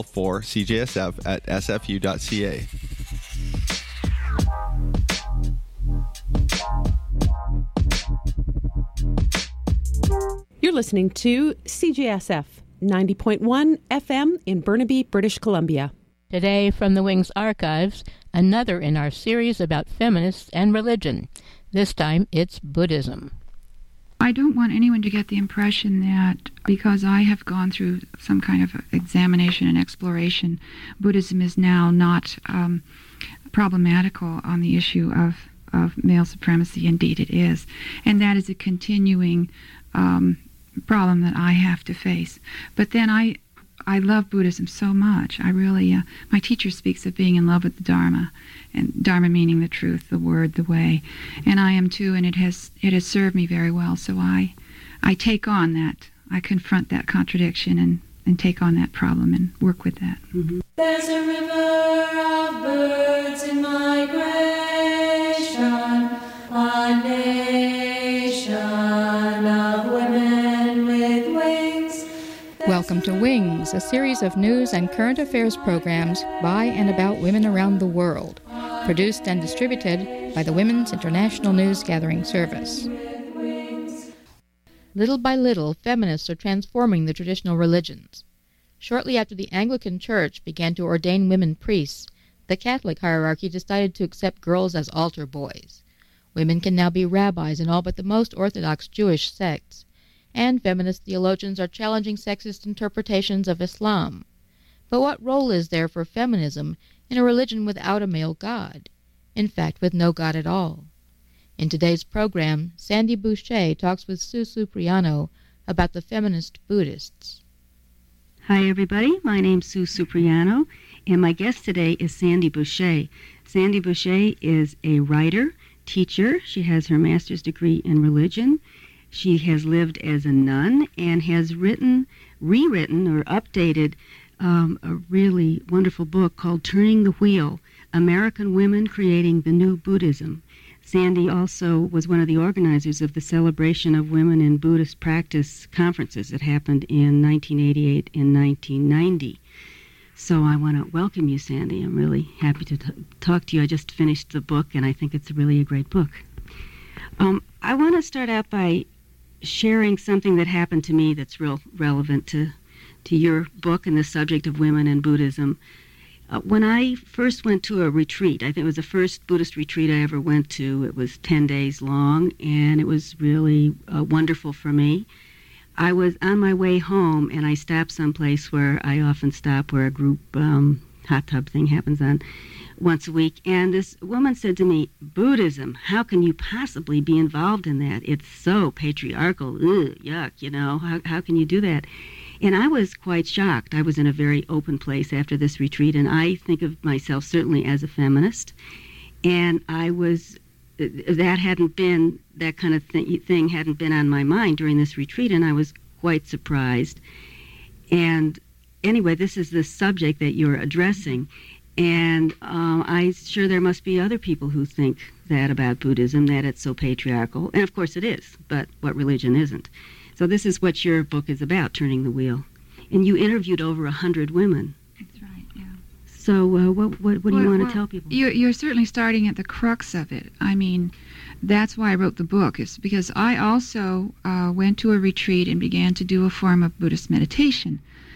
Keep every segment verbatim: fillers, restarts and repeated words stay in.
for C J S F at s f u dot c a. You're listening to C J S F ninety point one F M in Burnaby, British Columbia. Today, from the Wings archives, another in our series about feminists and religion. This time, it's Buddhism. I don't want anyone to get the impression that because I have gone through some kind of examination and exploration, Buddhism is now not um, problematical on the issue of, of male supremacy. Indeed, it is. And that is a continuing um, problem that I have to face. But then I I love Buddhism so much. I really, uh, my teacher speaks of being in love with the Dharma, and Dharma meaning the truth, the word, the way, and I am too. And it has it has served me very well. So I, I take on that. I confront that contradiction and and take on that problem and work with that. Mm-hmm. There's a river of birds in migration, a nation of women with wings. Welcome to Wings, a series of news and current affairs programs by and about women around the world, produced and distributed by the Women's International News Gathering Service. Little by little, feminists are transforming the traditional religions. Shortly after the Anglican Church began to ordain women priests, the Catholic hierarchy decided to accept girls as altar boys. Women can now be rabbis in all but the most orthodox Jewish sects. And feminist theologians are challenging sexist interpretations of Islam. But what role is there for feminism in a religion without a male god? In fact, with no god at all. In today's program, Sandy Boucher talks with Sue Supriano about the feminist Buddhists. Hi, everybody. My name's Sue Supriano, and my guest today is Sandy Boucher. Sandy Boucher is a writer, teacher. She has her master's degree in religion. She has lived as a nun and has written, rewritten, or updated um, a really wonderful book called Turning the Wheel, American Women Creating the New Buddhism. Sandy also was one of the organizers of the Celebration of Women in Buddhist Practice conferences that happened in nineteen eighty-eight and nineteen ninety. So I want to welcome you, Sandy. I'm really happy to t- talk to you. I just finished the book, and I think it's really a great book. Um, I want to start out by sharing something that happened to me that's real relevant to, to your book and the subject of women and Buddhism. Uh, when I first went to a retreat, I think it was the first Buddhist retreat I ever went to. It was ten days long, and it was really uh, wonderful for me. I was on my way home, and I stopped someplace where I often stop, where a group um, hot tub thing happens on once a week, and this woman said to me, Buddhism, how can you possibly be involved in that? It's so patriarchal, ugh, yuck, you know, how, how can you do that? And I was quite shocked. I was in a very open place after this retreat, and I think of myself certainly as a feminist, and I was, that hadn't been, that kind of th- thing hadn't been on my mind during this retreat, and I was quite surprised. And anyway, this is the subject that you're addressing. And um, I'm sure there must be other people who think that about Buddhism, that it's so patriarchal. And of course it is, but what religion isn't? So this is what your book is about, Turning the Wheel. And you interviewed over a hundred women. That's right, yeah. So uh, what, what, what do well, you want well, to tell people? You're, you're certainly starting at the crux of it. I mean, that's why I wrote the book, is because I also uh, went to a retreat and began to do a form of Buddhist meditation.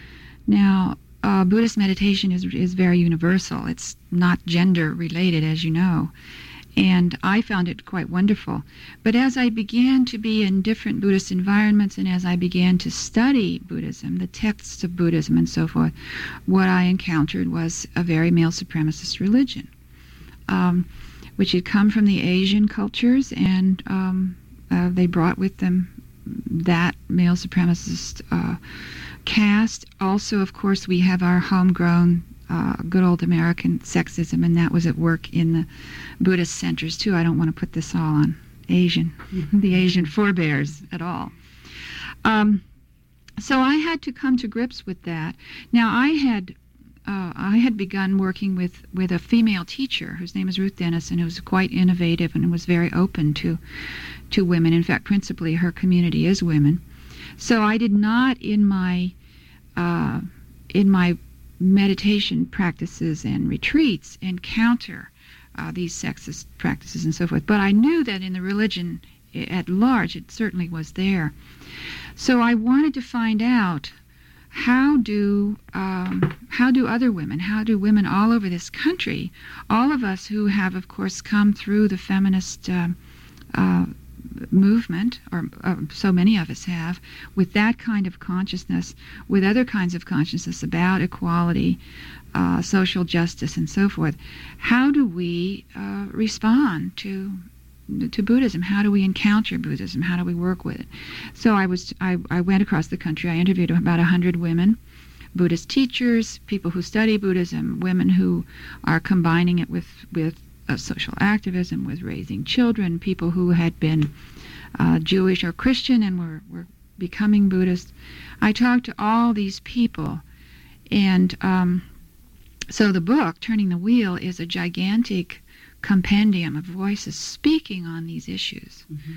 Now, Uh, Buddhist meditation is is very universal. It's not gender related, as you know, and I found it quite wonderful. But as I began to be in different Buddhist environments, and as I began to study Buddhism, the texts of Buddhism and so forth, what I encountered was a very male supremacist religion, um, which had come from the Asian cultures, and um, uh, they brought with them that male supremacist uh, caste. Also, of course, we have our homegrown, uh, good old American sexism, and that was at work in the Buddhist centers, too. I don't want to put this all on Asian, the Asian forebears at all. Um, so I had to come to grips with that. Now, I had uh, I had begun working with, with a female teacher whose name is Ruth Dennison, who was quite innovative and was very open to to women. In fact, principally, her community is women. So I did not, in my uh, in my meditation practices and retreats encounter uh, these sexist practices and so forth. But I knew that in the religion at large, it certainly was there. So I wanted to find out how do um, how do other women, how do women all over this country, all of us who have, of course, come through the feminist uh, uh, movement, or uh, so many of us have, with that kind of consciousness, with other kinds of consciousness about equality, uh, social justice, and so forth, how do we uh, respond to to Buddhism? How do we encounter Buddhism? How do we work with it? So I was I, I went across the country. I interviewed about a hundred women, Buddhist teachers, people who study Buddhism, women who are combining it with with uh, social activism, with raising children, people who had been uh, Jewish or Christian and were, were becoming Buddhist. I talked to all these people, and um, so the book, Turning the Wheel, is a gigantic compendium of voices speaking on these issues. Mm-hmm.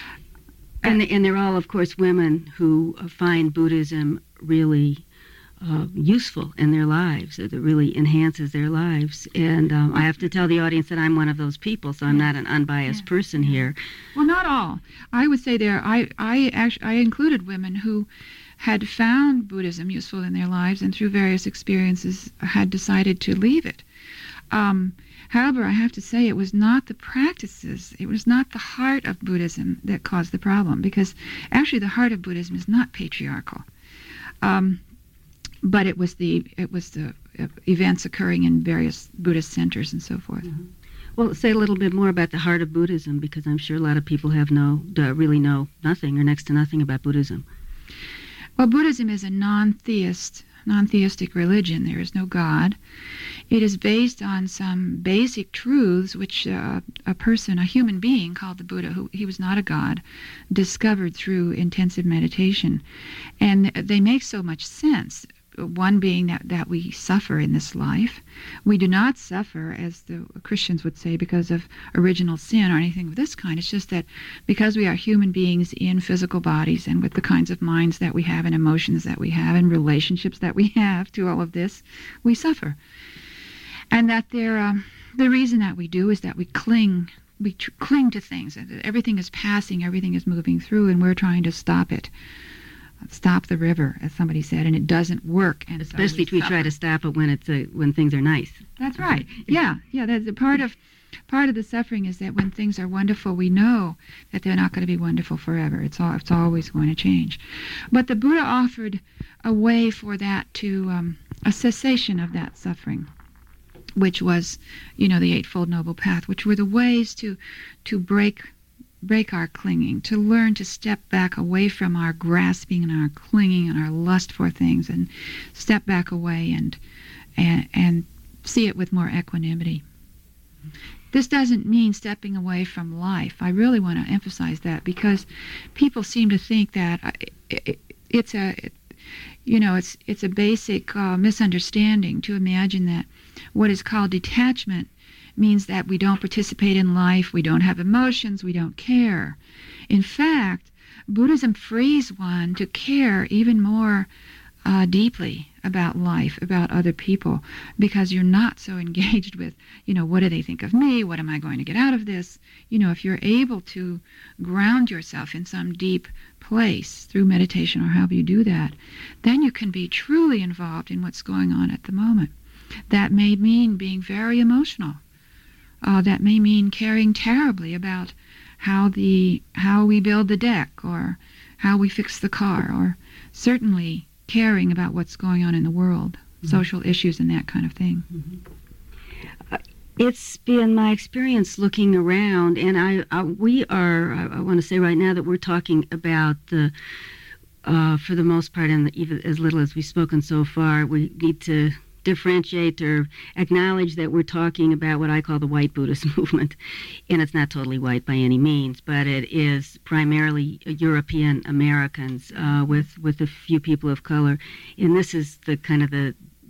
And, and they're all, of course, women who find Buddhism really uh, useful in their lives. It really enhances their lives. And um, I have to tell the audience that I'm one of those people, so I'm not an unbiased yeah. person here. Well, not all. I would say there, I, I, actually, I included women who had found Buddhism useful in their lives and through various experiences had decided to leave it. Um, However, I have to say it was not the practices, it was not the heart of Buddhism that caused the problem, because actually the heart of Buddhism is not patriarchal. Um, but it was the it was the events occurring in various Buddhist centers and so forth. Mm-hmm. Well, say a little bit more about the heart of Buddhism, because I'm sure a lot of people have no uh, really know nothing or next to nothing about Buddhism. Well, Buddhism is a non-theist non-theistic religion. There is no God. It is based on some basic truths which uh, a person, a human being called the Buddha, who he was not a god, discovered through intensive meditation. And they make so much sense. One being that, that we suffer in this life. We do not suffer, as the Christians would say, because of original sin or anything of this kind. It's just that because we are human beings in physical bodies and with the kinds of minds that we have and emotions that we have and relationships that we have to all of this, we suffer. And that there, um, the reason that we do is that we cling, we tr- cling to things. Everything is passing, everything is moving through, and we're trying to stop it. Stop the river, as somebody said, and it doesn't work. And especially so we, we try to stop it when it's a, when things are nice. That's right. Yeah, yeah. That's a part of part of the suffering is that when things are wonderful, we know that they're not going to be wonderful forever. It's all it's always going to change. But the Buddha offered a way for that to um, a cessation of that suffering, which was, you know, the Eightfold Noble Path, which were the ways to to break. break our clinging, to learn to step back away from our grasping and our clinging and our lust for things, and step back away and and, and see it with more equanimity. This doesn't mean stepping away from life. I really want to emphasize that, because people seem to think that it, it, it's a, it, you know, it's it's a basic uh, misunderstanding to imagine that what is called detachment means that we don't participate in life, we don't have emotions, we don't care. In fact, Buddhism frees one to care even more uh, deeply about life, about other people, because you're not so engaged with, you know, what do they think of me? What am I going to get out of this? You know, if you're able to ground yourself in some deep place through meditation or however you do that, then you can be truly involved in what's going on at the moment. That may mean being very emotional. Uh, that may mean caring terribly about how the how we build the deck or how we fix the car, or certainly caring about what's going on in the world, mm-hmm. social issues and that kind of thing. Mm-hmm. Uh, it's been my experience looking around, and I, I we are, I, I want to say right now that we're talking about the, uh, for the most part, and even as little as we've spoken so far, we need to differentiate or acknowledge that we're talking about what I call the white Buddhist movement. And it's not totally white by any means, but it is primarily European Americans uh, with, with a few people of color. And this is the kind of the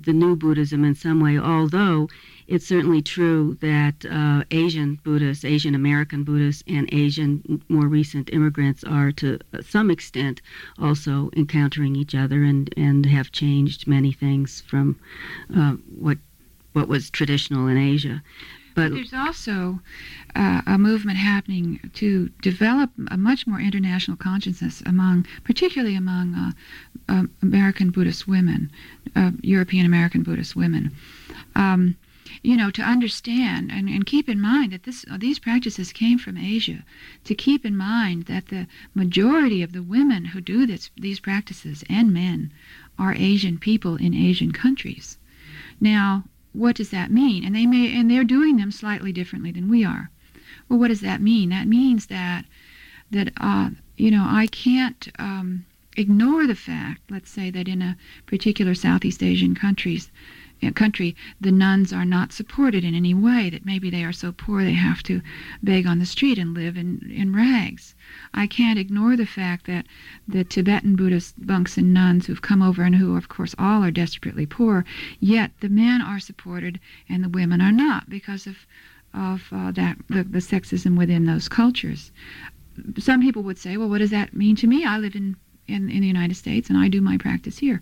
the new Buddhism in some way, although it's certainly true that uh, Asian Buddhists, Asian American Buddhists, and Asian more recent immigrants are to some extent also encountering each other and, and have changed many things from uh, what what was traditional in Asia. But there's also uh, a movement happening to develop a much more international consciousness among, particularly among uh, uh, American Buddhist women, uh, European American Buddhist women. Um, you know, to understand and, and keep in mind that this uh, these practices came from Asia, to keep in mind that the majority of the women who do this, these practices, and men, are Asian people in Asian countries. Now, what does that mean? And they may, and they're doing them slightly differently than we are. Well, what does that mean? That means that, that uh, you know, I can't um, ignore the fact, let's say, that in a particular Southeast Asian countries, country, the nuns are not supported in any way, that maybe they are so poor they have to beg on the street and live in, in rags. I can't ignore the fact that the Tibetan Buddhist monks and nuns who've come over, and who, of course, all are desperately poor, yet the men are supported and the women are not, because of of uh, that the, the sexism within those cultures. Some people would say, well, what does that mean to me? I live in In, in the United States, and I do my practice here.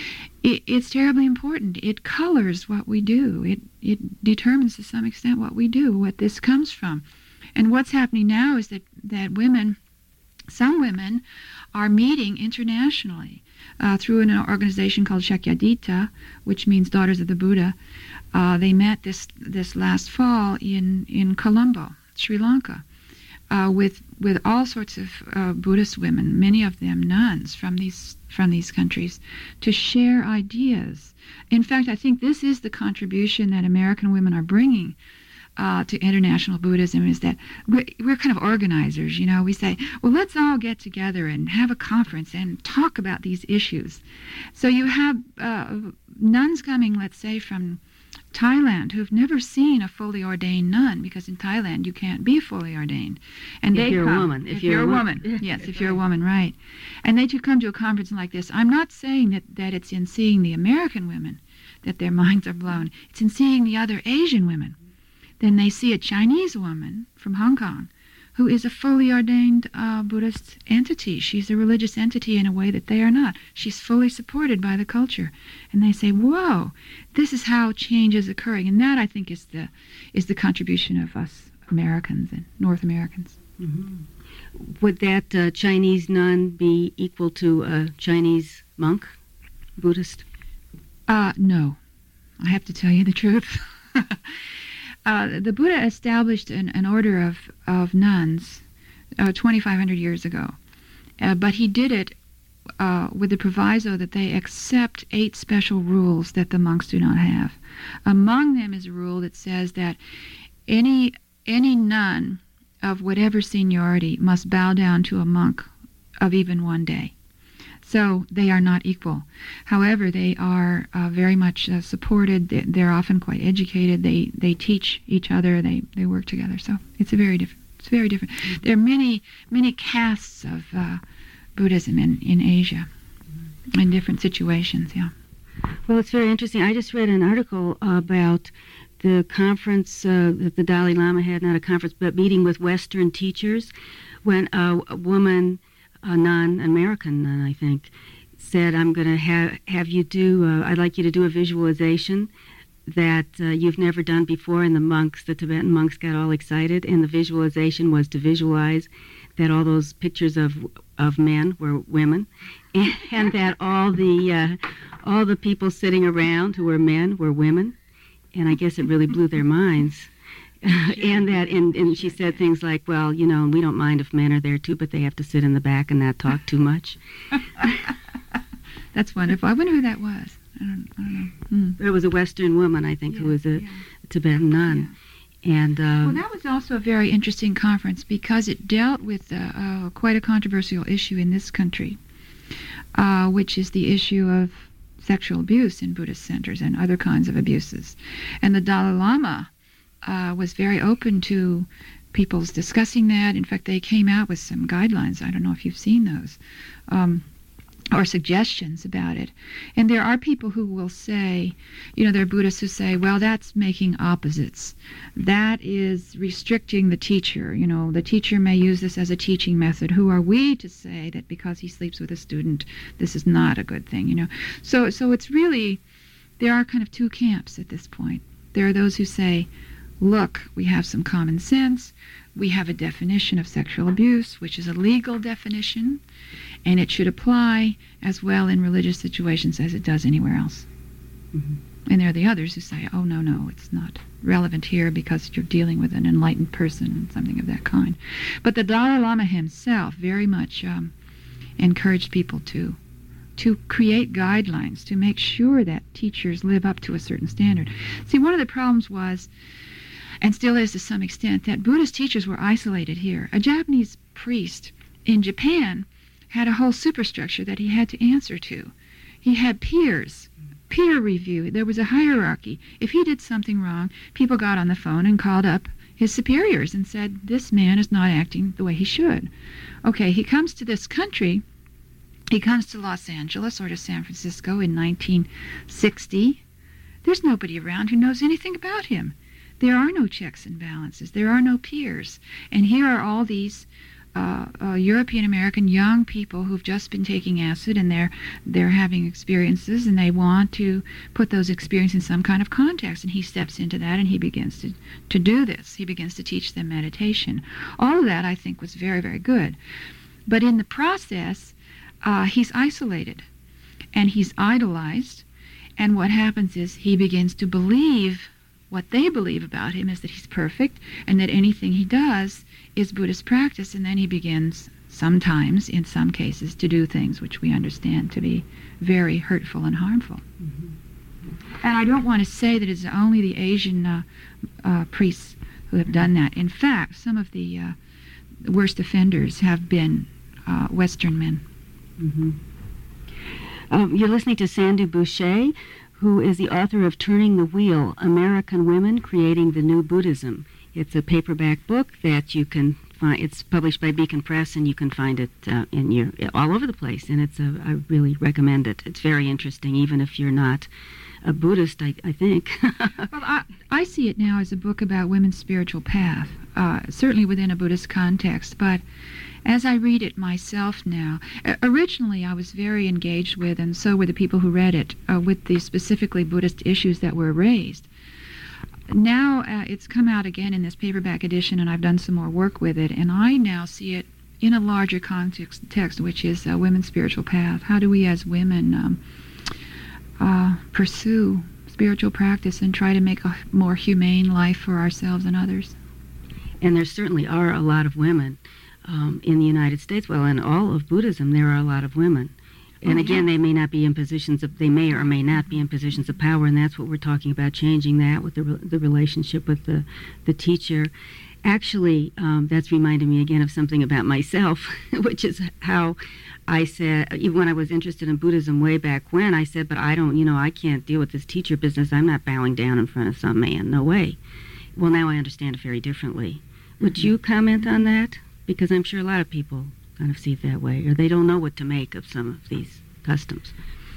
It, it's terribly important. It colors what we do. It it determines to some extent what we do, what this comes from. And what's happening now is that, that women, some women, are meeting internationally uh, through an organization called Shakyadita, which means Daughters of the Buddha. Uh, they met this this last fall in, in Colombo, Sri Lanka. Uh, with with all sorts of uh, Buddhist women, many of them nuns from these from these countries, to share ideas. In fact, I think this is the contribution that American women are bringing uh, to international Buddhism, is that we're, we're kind of organizers. You know, we say, well, let's all get together and have a conference and talk about these issues. So you have uh, nuns coming, let's say, from Thailand, who've never seen a fully ordained nun, because in Thailand you can't be fully ordained. And if they you're come, a woman. If, if you're, you're a woman. woman. Yes, if you're a woman, right. And they to come to a conference like this. I'm not saying that, that it's in seeing the American women that their minds are blown. It's in seeing the other Asian women. Then they see a Chinese woman from Hong Kong who is a fully ordained uh, Buddhist entity. She's a religious entity in a way that they are not. She's fully supported by the culture. And they say, whoa, this is how change is occurring. And that, I think, is the is the contribution of us Americans and North Americans. Mm-hmm. Would that uh, Chinese nun be equal to a Chinese monk, Buddhist? Uh, no. I have to tell you the truth. Uh, the Buddha established an, an order of, of nuns uh, twenty-five hundred years ago, uh, but he did it uh, with the proviso that they accept eight special rules that the monks do not have. Among them is a rule that says that any any nun of whatever seniority must bow down to a monk of even one day. So they are not equal. However, they are uh, very much uh, supported. They're often quite educated. They they teach each other. They, they work together. So it's a very different. It's very different. There are many many castes of uh, Buddhism in, in Asia, in different situations. Yeah. Well, it's very interesting. I just read an article about the conference uh, that the Dalai Lama had, not a conference, but meeting with Western teachers, when a, a woman, a non-American nun, I think, said, I'm going to have have you do, uh, I'd like you to do a visualization that uh, you've never done before. And the monks, the Tibetan monks, got all excited. And the visualization was to visualize that all those pictures of of men were women, and, and that all the uh, all the people sitting around who were men were women. And I guess it really blew their minds. and that, and, and she said things like, well, you know, we don't mind if men are there too, but they have to sit in the back and not talk too much. That's wonderful. I wonder who that was. I don't, I don't know. Mm. It was a Western woman, I think, yeah, who was a yeah. Tibetan nun. Yeah. And uh, well, that was also a very interesting conference because it dealt with uh, uh, quite a controversial issue in this country, uh, which is the issue of sexual abuse in Buddhist centers and other kinds of abuses. And the Dalai Lama uh, was very open to people's discussing that. In fact, they came out with some guidelines. I don't know if you've seen those. Um, or suggestions about it. And there are people who will say, you know, there are Buddhists who say, well, that's making opposites. That is restricting the teacher. You know, the teacher may use this as a teaching method. Who are we to say that because he sleeps with a student, this is not a good thing, you know? So, so it's really, there are kind of two camps at this point. There are those who say, look, we have some common sense. We have a definition of sexual abuse, which is a legal definition, and it should apply as well in religious situations as it does anywhere else. Mm-hmm. And there are the others who say, oh, no, no, it's not relevant here because you're dealing with an enlightened person, something of that kind. But the Dalai Lama himself very much um, encouraged people to to create guidelines, to make sure that teachers live up to a certain standard. See, one of the problems was, and still is to some extent, that Buddhist teachers were isolated here. A Japanese priest in Japan had a whole superstructure that he had to answer to. He had peers, peer review. There was a hierarchy. If he did something wrong, people got on the phone and called up his superiors and said, this man is not acting the way he should. Okay, he comes to this country. He comes to Los Angeles or to San Francisco in nineteen sixty. There's nobody around who knows anything about him. There are no checks and balances. There are no peers. And here are all these uh, uh, European-American young people who've just been taking acid, and they're they're having experiences, and they want to put those experiences in some kind of context. And he steps into that, and he begins to, to do this. He begins to teach them meditation. All of that, I think, was very, very good. But in the process, uh, he's isolated, and he's idolized, and what happens is he begins to believe what they believe about him is that he's perfect and that anything he does is Buddhist practice, and then he begins sometimes, in some cases, to do things which we understand to be very hurtful and harmful. Mm-hmm. And I don't want to say that it's only the Asian uh, uh, priests who have done that. In fact, some of the uh, worst offenders have been uh, Western men. Mm-hmm. Um, you're listening to Sandie Boucher, who is the author of Turning the Wheel, American Women Creating the New Buddhism. It's a paperback book that you can find. It's published by Beacon Press, and you can find it uh, in your all over the place. And it's a, I really recommend it. It's very interesting, even if you're not a Buddhist, I, I think. Well, I, I see it now as a book about women's spiritual path, uh, certainly within a Buddhist context, but as I read it myself now, uh, originally I was very engaged with, and so were the people who read it, uh, with the specifically Buddhist issues that were raised. Now uh, it's come out again in this paperback edition, and I've done some more work with it, and I now see it in a larger context, text, which is uh, women's spiritual path. How do we as women um, uh, pursue spiritual practice and try to make a more humane life for ourselves and others? And there certainly are a lot of women Um, in the United States. Well, in all of Buddhism, there are a lot of women. And oh, again, yeah. they may not be in positions of, they may or may not be in positions of power, and that's what we're talking about, changing that with the, re- the relationship with the, the teacher. Actually, um, that's reminded me again of something about myself, which is how I said, even when I was interested in Buddhism way back when, I said, but I don't, you know, I can't deal with this teacher business. I'm not bowing down in front of some man. No way. Well, now I understand it very differently. Would mm-hmm. you comment on that? Because I'm sure a lot of people kind of see it that way, or they don't know what to make of some of these customs.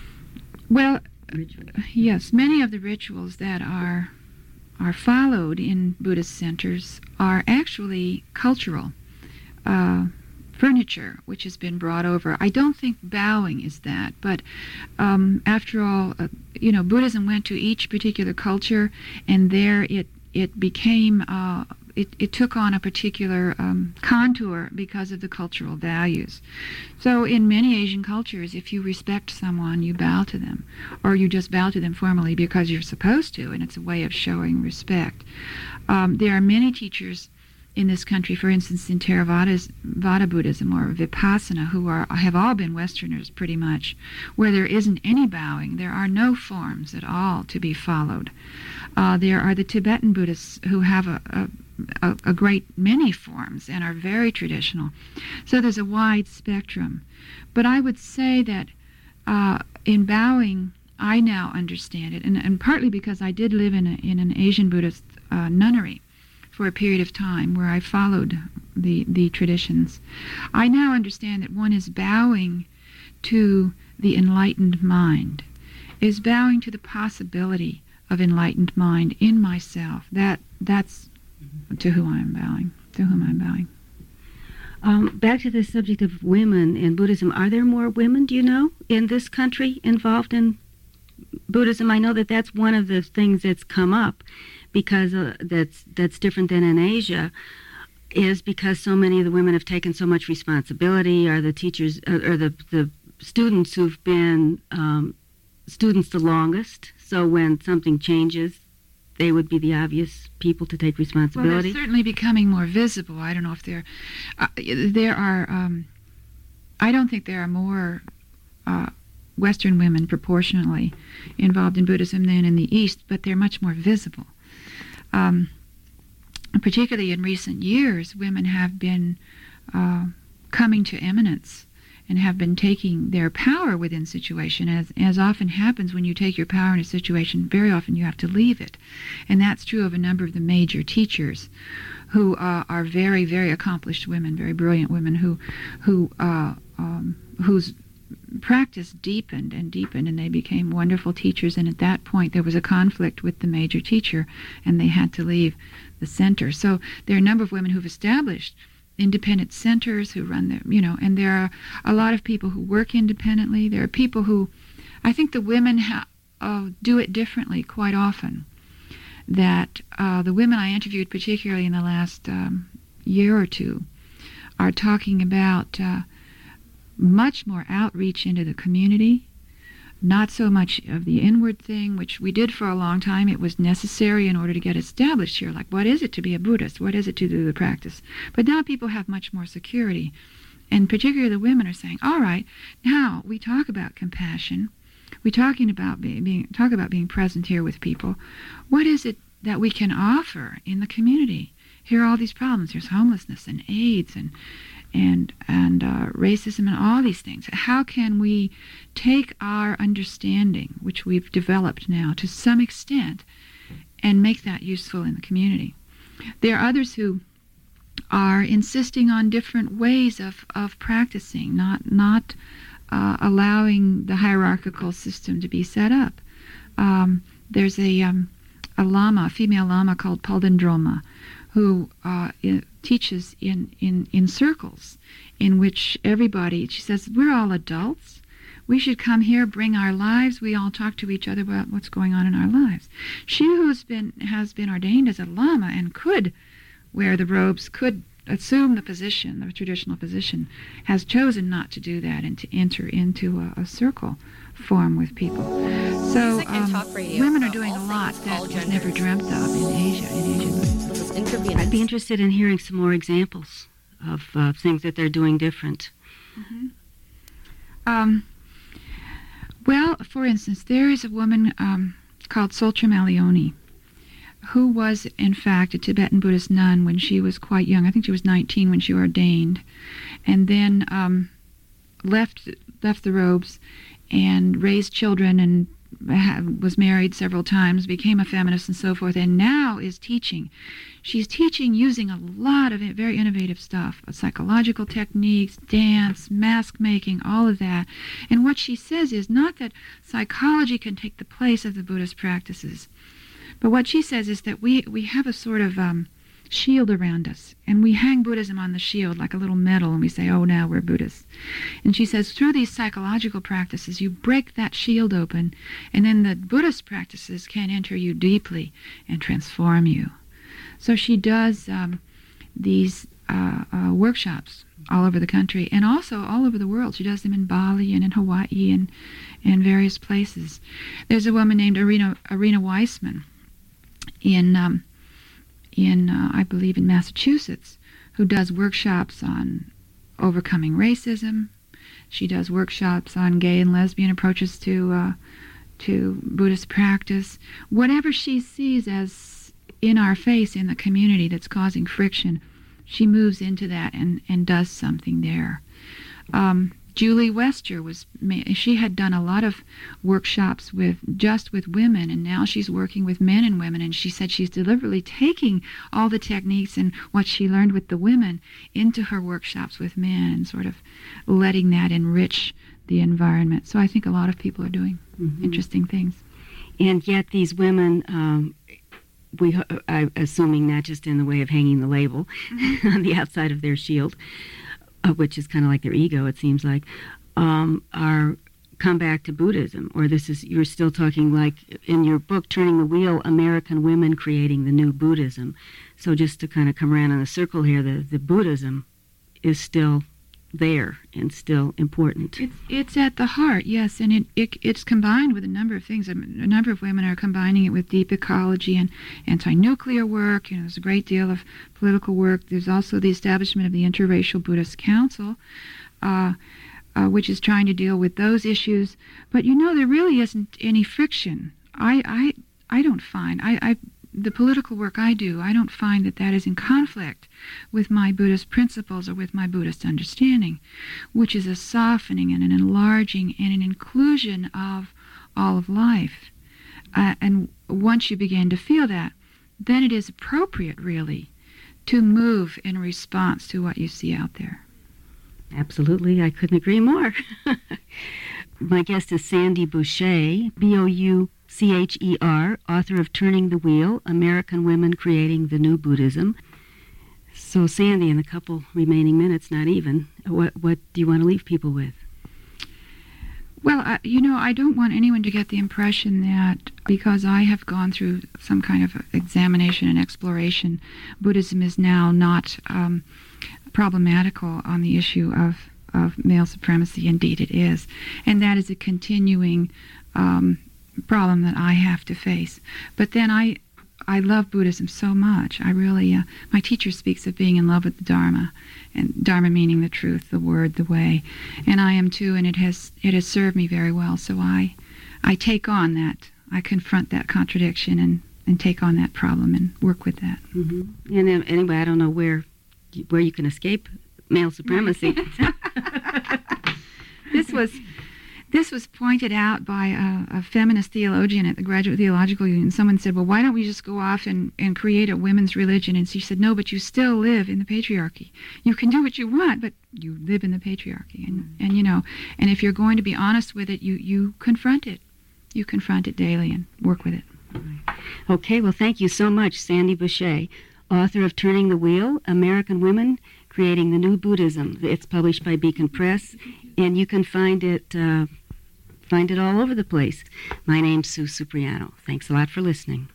Well, rituals. Yes, many of the rituals that are are followed in Buddhist centers are actually cultural. Uh, furniture, which has been brought over. I don't think bowing is that, but um, after all, uh, you know, Buddhism went to each particular culture, and there it it became. Uh, It, it took on a particular um, contour because of the cultural values. So in many Asian cultures, if you respect someone, you bow to them, or you just bow to them formally because you're supposed to, and it's a way of showing respect. Um, there are many teachers in this country, for instance, in Theravada Vada Buddhism or Vipassana, who are have all been Westerners pretty much, where there isn't any bowing. There are no forms at all to be followed. Uh, there are the Tibetan Buddhists who have a, a A, a great many forms and are very traditional. So there's a wide spectrum. But I would say that uh, in bowing, I now understand it, and, and partly because I did live in, a, in an Asian Buddhist uh, nunnery for a period of time where I followed the, the traditions. I now understand that one is bowing to the enlightened mind, is bowing to the possibility of enlightened mind in myself. That that's to who I'm bowing, to whom I'm bowing. Um, back to the subject of women in Buddhism. Are there more women, do you know, in this country involved in Buddhism? I know that that's one of the things that's come up, because uh, that's that's different than in Asia, is because so many of the women have taken so much responsibility, are the teachers, uh, or the, the students who've been um, students the longest, so when something changes, they would be the obvious people to take responsibility. Well, they're certainly becoming more visible. I don't know if there, uh, there are. Um, I don't think there are more uh, Western women proportionally involved in Buddhism than in the East, but they're much more visible. Um, particularly in recent years, women have been uh, coming to eminence and have been taking their power within situation. As as often happens when you take your power in a situation, very often you have to leave it. And that's true of a number of the major teachers who uh, are very, very accomplished women, very brilliant women who, who uh, um, whose practice deepened and deepened, and they became wonderful teachers. And at that point, there was a conflict with the major teacher, and they had to leave the center. So there are a number of women who've established independent centers who run their, you know, and there are a lot of people who work independently. There are people who, I think the women ha- uh, do it differently quite often. That uh, the women I interviewed, particularly in the last um, year or two, are talking about uh, much more outreach into the community, not so much of the inward thing, which we did for a long time. It was necessary in order to get established here, like what is it to be a Buddhist? What is it to do the practice? But now people have much more security. And particularly the women are saying, all right, now we talk about compassion. We talking about being, being talk about being present here with people. What is it that we can offer in the community? Here are all these problems. There's homelessness and AIDS and and and uh, racism and all these things. How can we take our understanding, which we've developed now to some extent, and make that useful in the community? There are others who are insisting on different ways of, of practicing, not not uh, allowing the hierarchical system to be set up. Um, there's a um, a lama, a female lama called Paldendroma, who uh, teaches in, in, in circles in which everybody, she says, we're all adults. We should come here, bring our lives. We all talk to each other about what's going on in our lives. She who's been has been ordained as a lama and could wear the robes, could assume the position, the traditional position, has chosen not to do that and to enter into a, a circle form with people. So um, women are doing a lot that was never dreamt of in Asia, in Asian Buddhism. I'd be interested in hearing some more examples of uh, things that they're doing different. Mm-hmm. Um, well, for instance, there is a woman um, called Soltra Malioni, who was, in fact, a Tibetan Buddhist nun when she was quite young. I think she was nineteen when she ordained, and then um, left left the robes and raised children and was married several times, became a feminist and so forth, and now is teaching. She's teaching using a lot of very innovative stuff, psychological techniques, dance, mask making, all of that. And what she says is not that psychology can take the place of the Buddhist practices, but what she says is that we, we have a sort of um, shield around us, and we hang Buddhism on the shield like a little medal, and we say, oh, now we're Buddhists. And she says, through these psychological practices, you break that shield open, and then the Buddhist practices can enter you deeply and transform you. So she does um, these uh, uh, workshops all over the country, and also all over the world. She does them in Bali and in Hawaii and, and various places. There's a woman named Irina, Irina Weissman in... Um, in, uh, I believe, in Massachusetts, who does workshops on overcoming racism. She does workshops on gay and lesbian approaches to uh, to Buddhist practice. Whatever she sees as in our face in the community that's causing friction, she moves into that and, and does something there. Um, Julie Wester was, she had done a lot of workshops with just with women, and now she's working with men and women, and she said she's deliberately taking all the techniques and what she learned with the women into her workshops with men and sort of letting that enrich the environment. So I think a lot of people are doing Mm-hmm. interesting things. And yet these women, um, we, I'm assuming not just in the way of hanging the label on the outside of their shield, uh, which is kind of like their ego, it seems like, um, are come back to Buddhism. Or this is, you're still talking like in your book, Turning the Wheel, American Women Creating the New Buddhism. So just to kind of come around in a circle here, the, the Buddhism is still there and still important. It's it's at the heart, yes, and it, it it's combined with a number of things. I mean, a number of women are combining it with deep ecology and anti-nuclear work. You know, there's a great deal of political work. There's also the establishment of the Interracial Buddhist Council, uh, uh, which is trying to deal with those issues. But you know, there really isn't any friction. I I I don't find I. I the political work I do, I don't find that that is in conflict with my Buddhist principles or with my Buddhist understanding, which is a softening and an enlarging and an inclusion of all of life. Uh, and once you begin to feel that, then it is appropriate, really, to move in response to what you see out there. Absolutely, I couldn't agree more. My guest is Sandy Boucher, B O U C H E R, author of Turning the Wheel, American Women Creating the New Buddhism. So, Sandy, in the couple remaining minutes, not even, what, what do you want to leave people with? Well, I, you know, I don't want anyone to get the impression that because I have gone through some kind of examination and exploration, Buddhism is now not um, problematical on the issue of, of male supremacy. Indeed, it is. And that is a continuing um, problem that I have to face. But then I I love Buddhism so much. I really, uh, my teacher speaks of being in love with the Dharma, and Dharma meaning the truth, the word, the way. And I am too, and it has it has served me very well. So I I take on that. I confront that contradiction and, and take on that problem and work with that. Mm-hmm. And then, anyway, I don't know where where you can escape male supremacy. This was This was pointed out by a, a feminist theologian at the Graduate Theological Union. Someone said, well, why don't we just go off and, and create a women's religion? And she said, no, but you still live in the patriarchy. You can do what you want, but you live in the patriarchy. And, and you know, and if you're going to be honest with it, you, you confront it. You confront it daily and work with it. Okay, well, thank you so much, Sandy Boucher, author of Turning the Wheel, American Women Creating the New Buddhism. It's published by Beacon Press, and you can find it... Uh, Find it all over the place. My name's Sue Supriano. Thanks a lot for listening.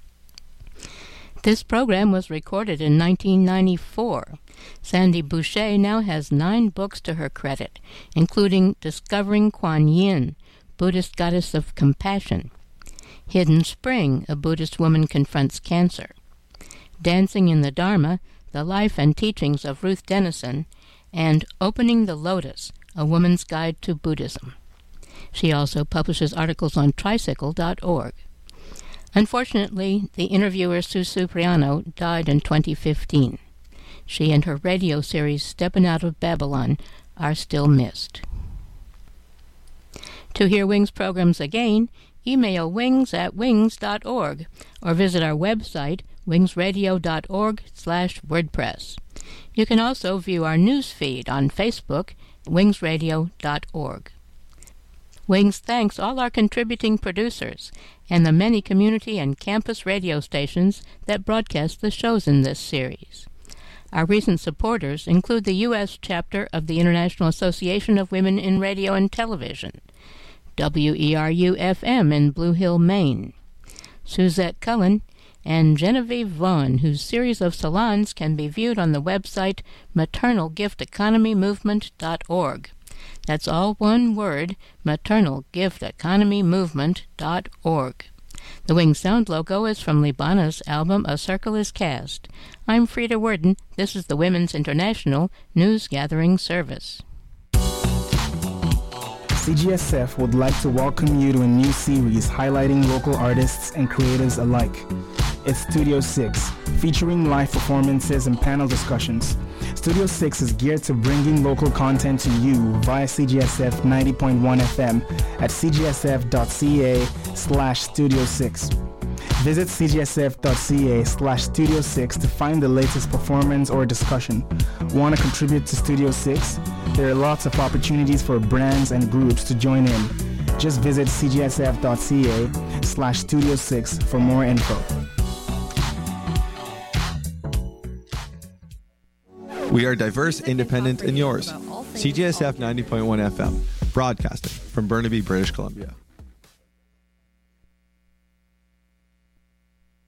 This program was recorded in nineteen ninety-four. Sandy Boucher now has nine books to her credit, including Discovering Kuan Yin, Buddhist Goddess of Compassion, Hidden Spring, A Buddhist Woman Confronts Cancer, Dancing in the Dharma, The Life and Teachings of Ruth Denison, and Opening the Lotus, A Woman's Guide to Buddhism. She also publishes articles on tricycle dot org. Unfortunately, the interviewer Sue Supriano died in twenty fifteen. She and her radio series Steppin' Out of Babylon are still missed. To hear Wings programs again, email wings at wings dot org or visit our website wingsradio dot org slash wordpress. You can also view our news feed on Facebook, wings radio dot org. Wings thanks all our contributing producers and the many community and campus radio stations that broadcast the shows in this series. Our recent supporters include the U S chapter of the International Association of Women in Radio and Television, W E R U F M in Blue Hill, Maine, Suzette Cullen, and Genevieve Vaughn, whose series of salons can be viewed on the website maternal gift economy movement dot org. That's all one word, maternal gift economy movement dot org. The Wings Sound logo is from Libana's album A Circle is Cast. I'm Frida Worden. This is the Women's International News Gathering Service. C G S F would like to welcome you to a new series highlighting local artists and creatives alike. It's Studio six, featuring live performances and panel discussions. Studio six is geared to bringing local content to you via C G S F ninety point one F M at c g s f dot c a slash studio six. Visit c g s f dot c a slash studio six to find the latest performance or discussion. Want to contribute to Studio six? There are lots of opportunities for brands and groups to join in. Just visit cgsf.ca slash studio six for more info. We are diverse, independent, and yours. C G S F ninety point one F M, broadcasting from Burnaby, British Columbia.